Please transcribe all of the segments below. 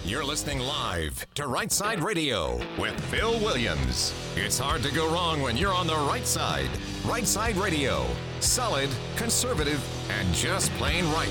You're listening live to Right Side Radio with Phil Williams. It's hard to go wrong when you're on the right side. Right Side Radio. Solid, conservative, and just plain right.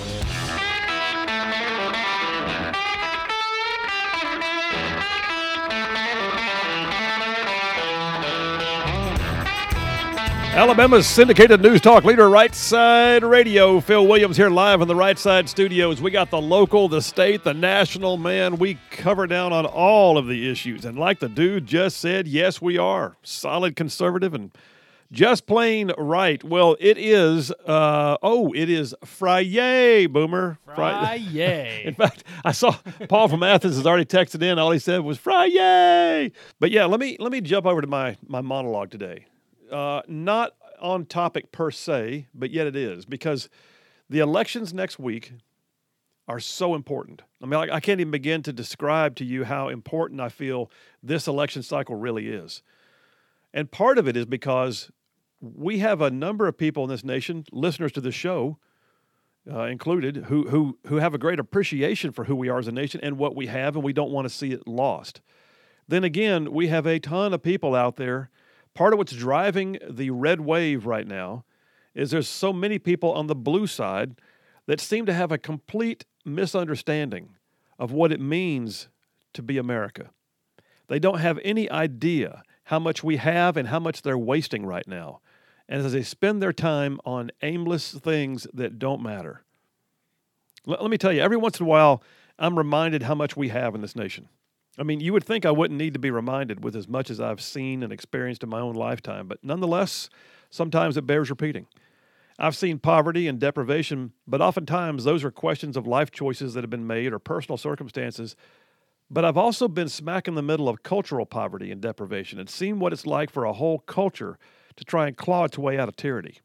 Alabama's syndicated news talk leader, Right Side Radio. Phil Williams here live in the Right Side studios. We got the local, the state, the national, man. We cover down on all of the issues. And like the dude just said, yes, we are. Solid conservative and just plain right. Well, it is, it is Friday, Boomer. Friday. In fact, I saw Paul from Athens has already texted in. All he said was Friday. But yeah, let me jump over to my monologue today. Not on topic per se, but yet it is, because the elections next week are so important. I mean, I can't even begin to describe to you how important I feel this election cycle really is. And part of it is because we have a number of people in this nation, listeners to this show included, who have a great appreciation for who we are as a nation and what we have, and we don't want to see it lost. Then again, we have a ton of people out there. Part of what's driving the red wave right now is there's so many people on the blue side that seem to have a complete misunderstanding of what it means to be America. They don't have any idea how much we have and how much they're wasting right now. And as they spend their time on aimless things that don't matter. Let me tell you, every once in a while, I'm reminded how much we have in this nation. I mean, you would think I wouldn't need to be reminded with as much as I've seen and experienced in my own lifetime, but nonetheless, sometimes it bears repeating. I've seen poverty and deprivation, but oftentimes those are questions of life choices that have been made or personal circumstances. But I've also been smack in the middle of cultural poverty and deprivation and seen what it's like for a whole culture to try and claw its way out of tyranny.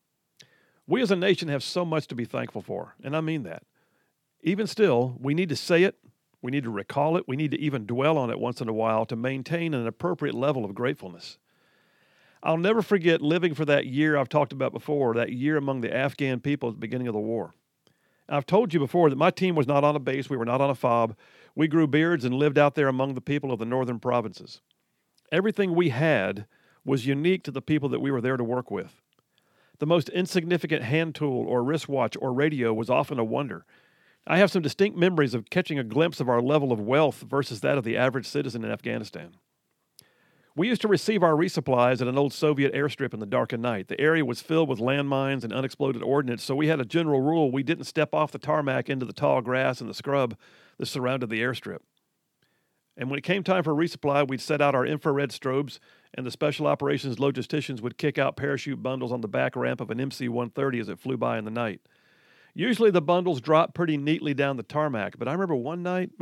We as a nation have so much to be thankful for, and I mean that. Even still, we need to say it. We need to recall it. We need to even dwell on it once in a while to maintain an appropriate level of gratefulness. I'll never forget living for that year I've talked about before, that year among the Afghan people at the beginning of the war. I've told you before that my team was not on a base. We were not on a FOB. We grew beards and lived out there among the people of the northern provinces. Everything we had was unique to the people that we were there to work with. The most insignificant hand tool or wristwatch or radio was often a wonder. I have some distinct memories of catching a glimpse of our level of wealth versus that of the average citizen in Afghanistan. We used to receive our resupplies at an old Soviet airstrip in the dark of night. The area was filled with landmines and unexploded ordnance, so we had a general rule: we didn't step off the tarmac into the tall grass and the scrub that surrounded the airstrip. And when it came time for resupply, we'd set out our infrared strobes, and the special operations logisticians would kick out parachute bundles on the back ramp of an MC-130 as it flew by in the night. Usually the bundles dropped pretty neatly down the tarmac, but I remember one night,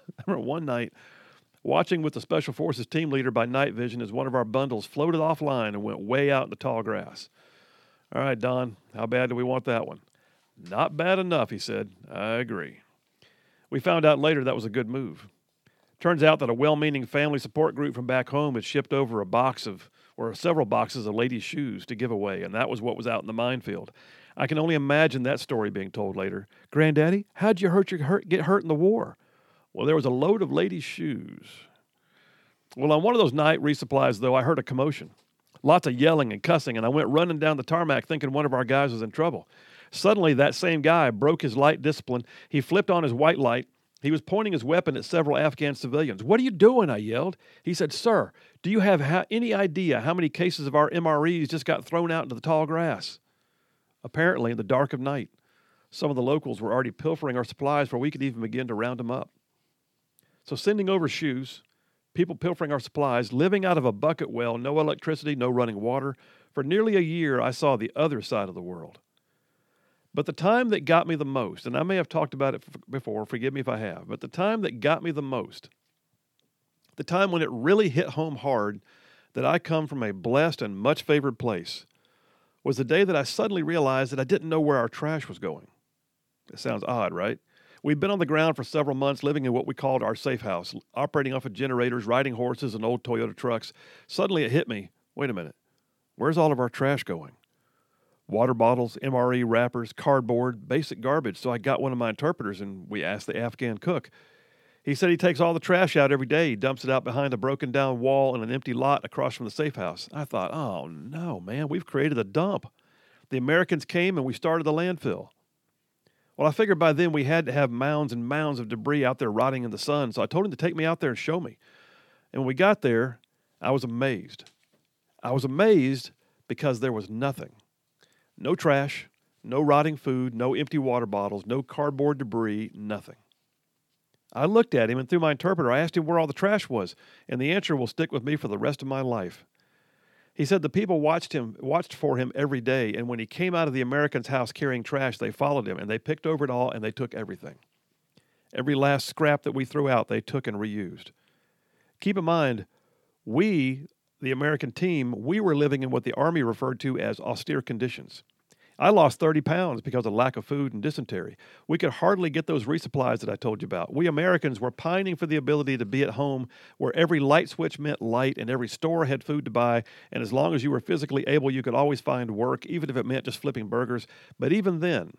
watching with the Special Forces team leader by night vision as one of our bundles floated offline and went way out in the tall grass. All right, Don, how bad do we want that one? Not bad enough, he said. I agree. We found out later that was a good move. Turns out that a well-meaning family support group from back home had shipped over several boxes of ladies' shoes to give away, and that was what was out in the minefield. I can only imagine that story being told later. Granddaddy, how'd you get hurt in the war? Well, there was a load of ladies' shoes. Well, on one of those night resupplies, though, I heard a commotion. Lots of yelling and cussing, and I went running down the tarmac thinking one of our guys was in trouble. Suddenly, that same guy broke his light discipline. He flipped on his white light. He was pointing his weapon at several Afghan civilians. "What are you doing?" I yelled. He said, "Sir, do you have any idea how many cases of our MREs just got thrown out into the tall grass?" Apparently, in the dark of night, some of the locals were already pilfering our supplies before we could even begin to round them up. So sending over shoes, people pilfering our supplies, living out of a bucket well, no electricity, no running water. For nearly a year, I saw the other side of the world. But the time that got me the most, and I may have talked about it before, forgive me if I have, but the time that got me the most, the time when it really hit home hard that I come from a blessed and much favored place, was the day that I suddenly realized that I didn't know where our trash was going. It sounds odd, right? We'd been on the ground for several months living in what we called our safe house, operating off of generators, riding horses, and old Toyota trucks. Suddenly it hit me, wait a minute, where's all of our trash going? Water bottles, MRE wrappers, cardboard, basic garbage. So I got one of my interpreters and we asked the Afghan cook. He said he takes all the trash out every day. He dumps it out behind a broken down wall in an empty lot across from the safe house. I thought, oh no, man, we've created a dump. The Americans came and we started the landfill. Well, I figured by then we had to have mounds and mounds of debris out there rotting in the sun, so I told him to take me out there and show me. And when we got there, I was amazed. I was amazed because there was nothing. No trash, no rotting food, no empty water bottles, no cardboard debris, nothing. I looked at him, and through my interpreter, I asked him where all the trash was, and the answer will stick with me for the rest of my life. He said the people watched for him every day, and when he came out of the American's house carrying trash, they followed him, and they picked over it all, and they took everything. Every last scrap that we threw out, they took and reused. Keep in mind, we, the American team, we were living in what the Army referred to as austere conditions. I lost 30 pounds because of lack of food and dysentery. We could hardly get those resupplies that I told you about. We Americans were pining for the ability to be at home where every light switch meant light and every store had food to buy, and as long as you were physically able, you could always find work, even if it meant just flipping burgers. But even then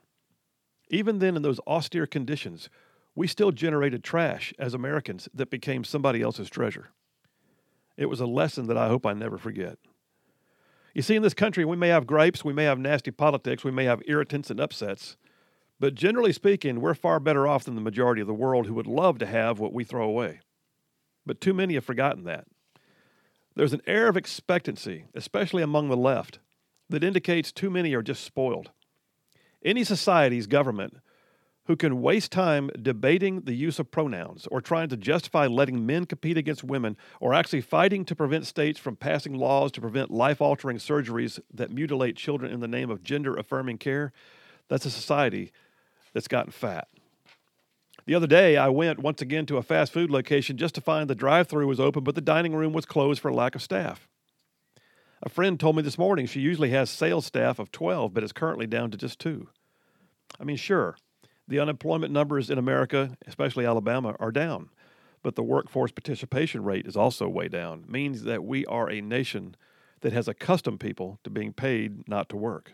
in those austere conditions, we still generated trash as Americans that became somebody else's treasure. It was a lesson that I hope I never forget. You see, in this country, we may have gripes, we may have nasty politics, we may have irritants and upsets, but generally speaking, we're far better off than the majority of the world who would love to have what we throw away. But too many have forgotten that. There's an air of expectancy, especially among the left, that indicates too many are just spoiled. Any society's government who can waste time debating the use of pronouns or trying to justify letting men compete against women or actually fighting to prevent states from passing laws to prevent life-altering surgeries that mutilate children in the name of gender-affirming care, that's a society that's gotten fat. The other day, I went once again to a fast food location just to find the drive-thru was open, but the dining room was closed for lack of staff. A friend told me this morning she usually has sales staff of 12, but is currently down to just 2. I mean, sure, the unemployment numbers in America, especially Alabama, are down, but the workforce participation rate is also way down. It means that we are a nation that has accustomed people to being paid not to work.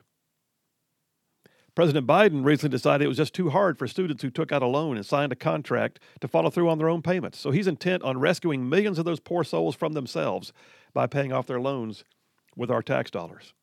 President Biden recently decided it was just too hard for students who took out a loan and signed a contract to follow through on their own payments. So he's intent on rescuing millions of those poor souls from themselves by paying off their loans with our tax dollars.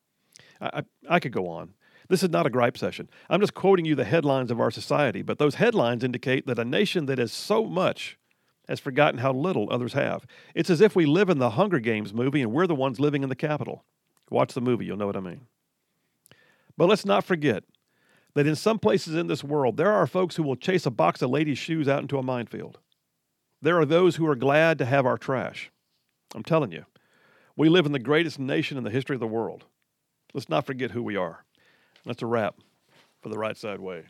I could go on. This is not a gripe session. I'm just quoting you the headlines of our society, but those headlines indicate that a nation that has so much has forgotten how little others have. It's as if we live in the Hunger Games movie and we're the ones living in the Capitol. Watch the movie, you'll know what I mean. But let's not forget that in some places in this world, there are folks who will chase a box of ladies' shoes out into a minefield. There are those who are glad to have our trash. I'm telling you, we live in the greatest nation in the history of the world. Let's not forget who we are. That's a wrap for the Right Side Way.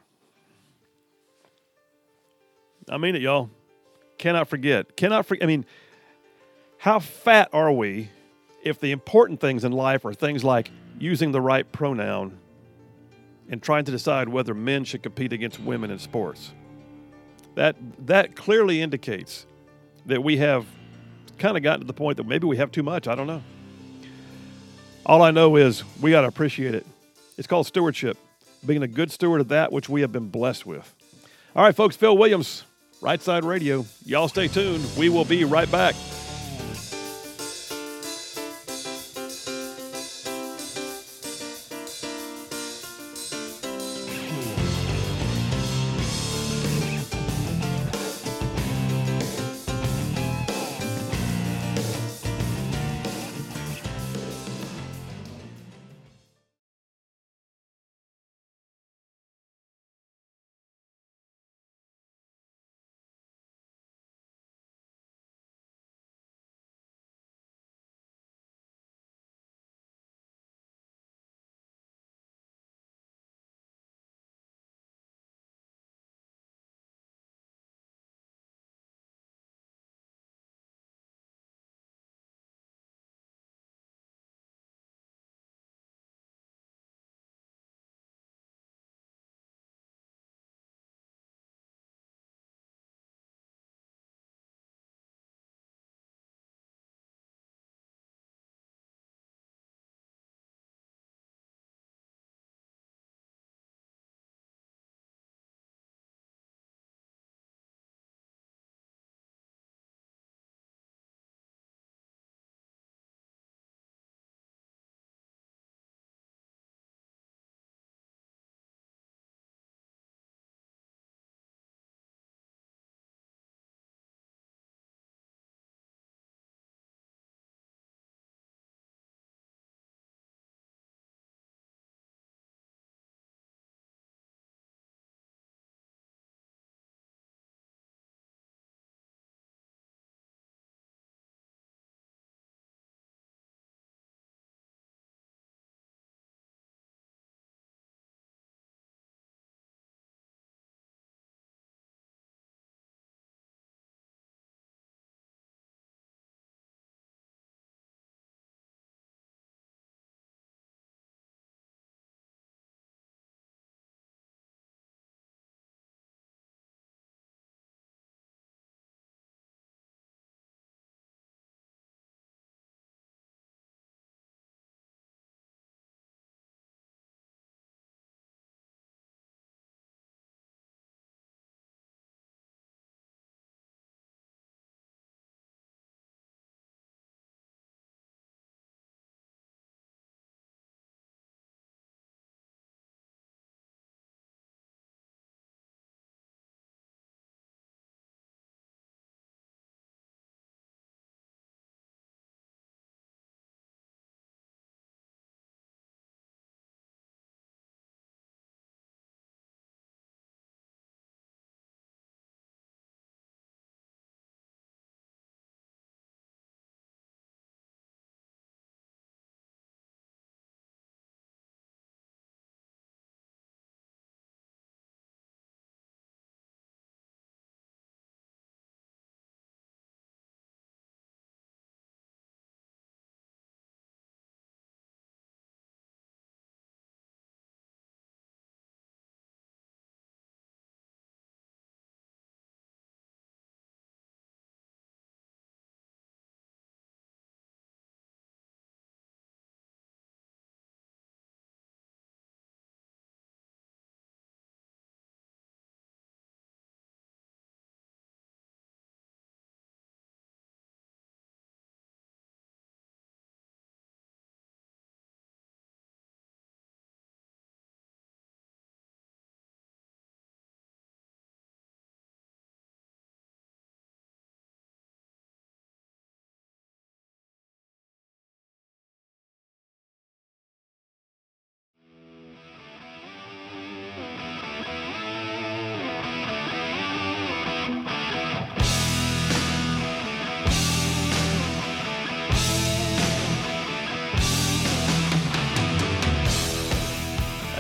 I mean it, y'all. Cannot forget. I mean, how fat are we if the important things in life are things like using the right pronoun and trying to decide whether men should compete against women in sports? That clearly indicates that we have kind of gotten to the point that maybe we have too much. I don't know. All I know is we got to appreciate it. It's called stewardship, being a good steward of that which we have been blessed with. All right, folks, Phil Williams, Right Side Radio. Y'all stay tuned. We will be right back.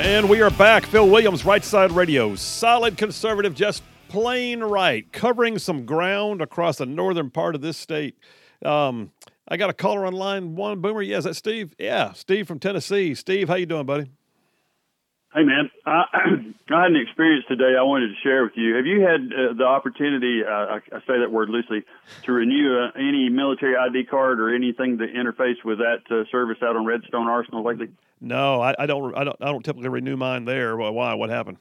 And we are back. Phil Williams, Right Side Radio. Solid conservative, just plain right. Covering some ground across the northern part of this state. I got a caller on line one, Boomer. Yeah, is that Steve? Yeah, Steve from Tennessee. Steve, how you doing, buddy? Hey, man. I had an experience today I wanted to share with you. Have you had the opportunity, I say that word loosely, to renew any military ID card or anything to interface with that service out on Redstone Arsenal lately? No, I don't typically renew mine there. Why? What happened?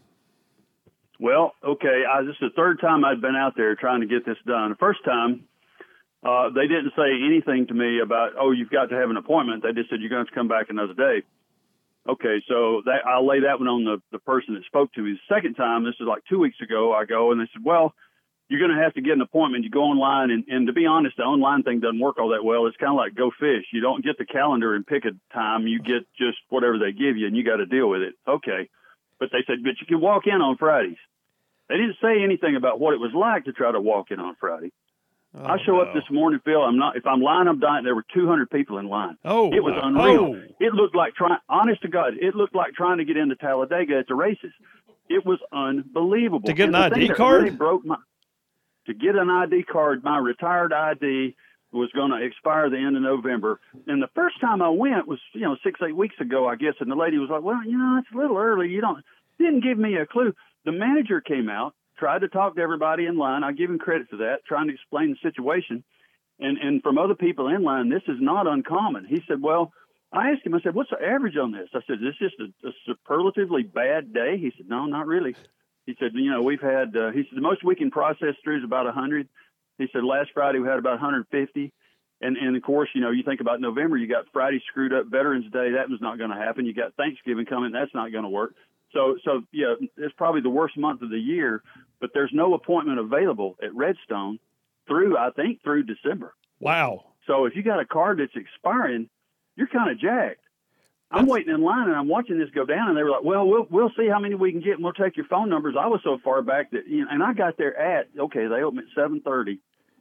Well, okay. This is the third time I'd been out there trying to get this done. The first time, they didn't say anything to me about, oh, you've got to have an appointment. They just said, you're going to have to come back another day. Okay, so I'll lay that one on the person that spoke to me. The second time, this is like 2 weeks ago, I go, and they said, well, you're going to have to get an appointment. You go online, and to be honest, the online thing doesn't work all that well. It's kind of like Go Fish. You don't get the calendar and pick a time. You get just whatever they give you, and you got to deal with it. Okay. But they said, but you can walk in on Fridays. They didn't say anything about what it was like to try to walk in on Friday. Oh, I show up this morning, Phil. If I'm lying, I'm dying. There were 200 people in line. Oh, it was unreal. Oh. It looked like honest to God, it looked like trying to get into Talladega at the races. It was unbelievable. To get an ID card? Really to get an ID card, my retired ID was going to expire the end of November. And the first time I went was, 6-8 weeks ago, I guess. And the lady was like, well, it's a little early. Didn't give me a clue. The manager came out, tried to talk to everybody in line. I give him credit for that, trying to explain the situation. And from other people in line, this is not uncommon. He said, well, I asked him, I said, what's the average on this? I said, is this just a superlatively bad day? He said, no, not really. He said, we've had, he said, the most we can process through is about 100. He said, last Friday we had about 150. And of course, you think about November, you got Friday screwed up, Veterans Day, that was not going to happen. You got Thanksgiving coming, that's not going to work. So yeah, it's probably the worst month of the year, but there's no appointment available at Redstone through December. Wow. So if you got a card that's expiring, you're kind of jacked. I'm waiting in line and I'm watching this go down, and they were like, well, we'll see how many we can get, and we'll take your phone numbers. I was so far back that, and I got there they open at 7:30.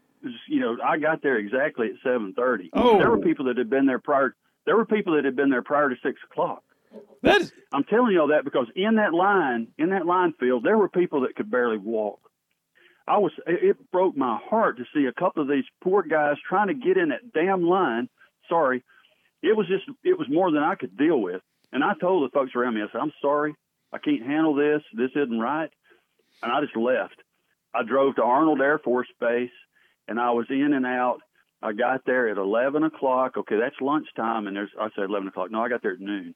I got there exactly at 7:30. Oh. There were people that had been there prior. There were people that had been there prior to 6 o'clock. I'm telling you all that because in that line field, there were people that could barely walk. It broke my heart to see a couple of these poor guys trying to get in that damn line. Sorry. It was more than I could deal with. And I told the folks around me, I said, I'm sorry. I can't handle this. This isn't right. And I just left. I drove to Arnold Air Force Base, and I was in and out. I got there at 11 o'clock. Okay, that's lunchtime. And I said 11 o'clock. No, I got there at noon.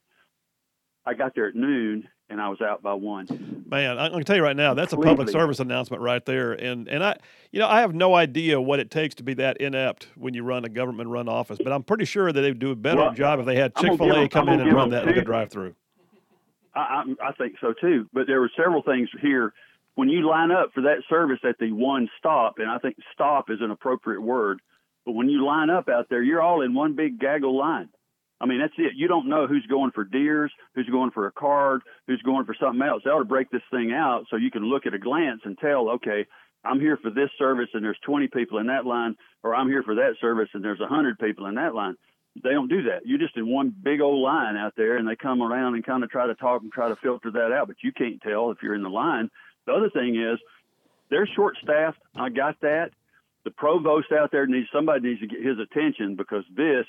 And I was out by 1. Man, I'm going to tell you right now, that's a public service announcement right there. And I have no idea what it takes to be that inept when you run a government-run office, but I'm pretty sure that they would do a better job if they had Chick-fil-A come in and run that like a drive-through. I think so, too. But there were several things here. When you line up for that service at the one stop, and I think stop is an appropriate word, but when you line up out there, you're all in one big gaggle line. I mean, that's it. You don't know who's going for Deers, who's going for a card, who's going for something else. They ought to break this thing out so you can look at a glance and tell, okay, I'm here for this service and there's 20 people in that line, or I'm here for that service and there's 100 people in that line. They don't do that. You're just in one big old line out there, and they come around and kind of try to talk and try to filter that out, but you can't tell if you're in the line. The other thing is they're short-staffed. I got that. The provost out there somebody needs to get his attention because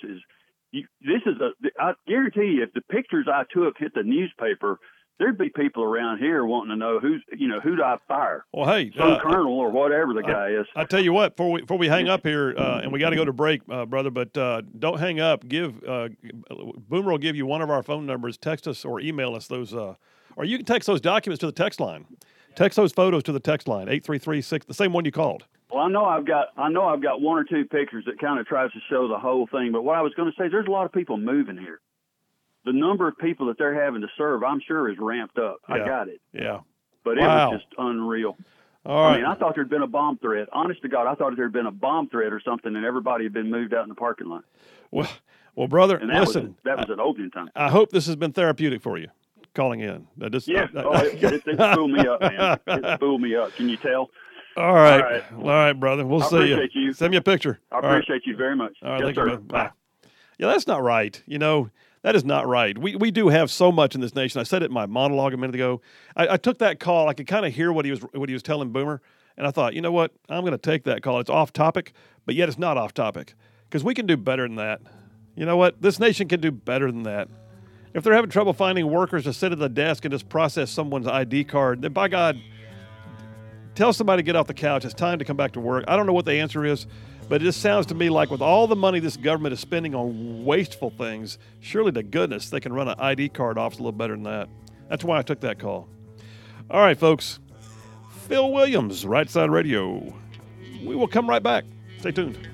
I guarantee you, if the pictures I took hit the newspaper, there'd be people around here wanting to know who do I fire? Well, hey, some colonel or whatever the guy is. I tell you what, before we hang up here, and we got to go to break, brother, but don't hang up. Boomer will give you one of our phone numbers. Text us or email us those, or you can text those documents to the text line. Text those photos to the text line 833-6, the same one you called. Well, I know I've got one or two pictures that kind of tries to show the whole thing. But what I was going to say is there's a lot of people moving here. The number of people that they're having to serve, I'm sure, is ramped up. Yeah. I got it. Yeah. But it was just unreal. All right. I mean, I thought there'd been a bomb threat. Honest to God, I thought there'd been a bomb threat or something, and everybody had been moved out in the parking lot. Well, brother, and that listen. That was an opening time. I hope this has been therapeutic for you, calling in. It fooled me up, man. It fooled me up. Can you tell? All right, brother. We'll see you. Send me a picture. I appreciate you very much. All right, thank you, man. Bye. Yeah, that's not right. That is not right. We do have so much in this nation. I said it in my monologue a minute ago. I took that call. I could kind of hear what he was telling Boomer, and I thought, you know what? I'm going to take that call. It's off topic, but yet it's not off topic because we can do better than that. You know what? This nation can do better than that. If they're having trouble finding workers to sit at the desk and just process someone's ID card, then by God, tell somebody to get off the couch. It's time to come back to work. I don't know what the answer is, but it just sounds to me like with all the money this government is spending on wasteful things, surely to goodness they can run an ID card office a little better than that. That's why I took that call. All right, folks. Phil Williams, Right Side Radio. We will come right back. Stay tuned.